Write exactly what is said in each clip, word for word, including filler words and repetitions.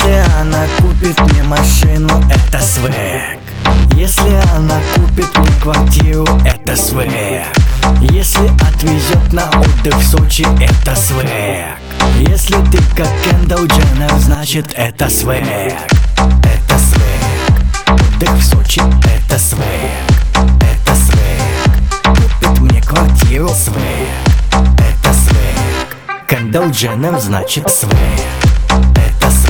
Если она купит мне машину, это свек. Если она купит мне квартиру, это свек. Если отвезет на отдых в Сочи, это свек. Если ты как Кендалл Дженнер, значит это свек. Это свек. Отдых в Сочи, это свек. Это свек. Купит мне квартиру, свек. Это свек. Кендалл Дженнер, значит свек. Это свек.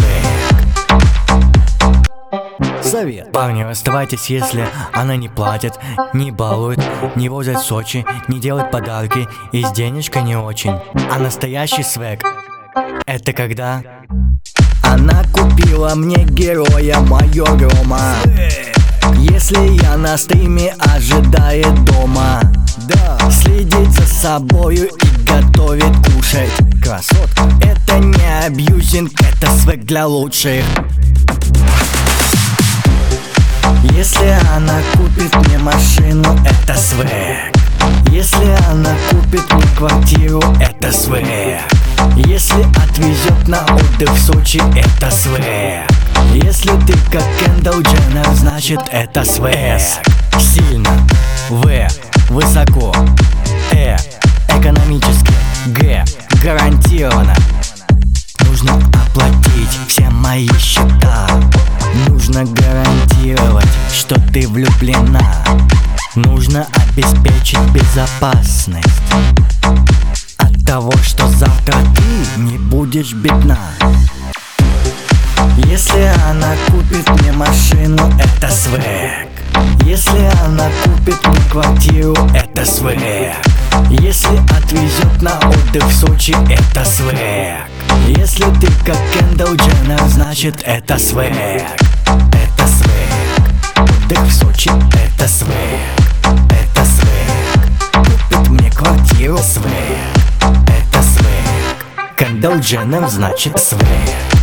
Совет. Парни, расставайтесь, если она не платит, не балует, не возит в Сочи, не делает подарки и с денежкой не очень. А настоящий свек — это когда она купила мне героя майор-грома. Если я на стриме, ожидает дома. Да. Следит за собою и готовит кушать. Красотка. Это не абьюзинг, это свек для лучших. Если она купит мне машину, это свек. Если она купит мне квартиру, это свек. Если отвезет на отдых в Сочи, это свек. Если ты как Кендалл Дженнер, значит это свек. С — сильно. В — высоко. Э — экономически. Г — гарантированно. Нужно оплатить все мои счета. Нужно гарантировать, что ты влюблена. Нужно обеспечить безопасность от того, что завтра ты не будешь бедна. Если она купит мне машину, это свек. Если она купит мне квартиру, это свек. Если отвезет на отдых в Сочи, это свек. Если ты как Кендалл Дженнер, значит это свек. Это свек. Отдых в Сочи, это свек. Это свек. Купит мне квартиру, свек. Это свек. Кендалл Дженнер, значит свек.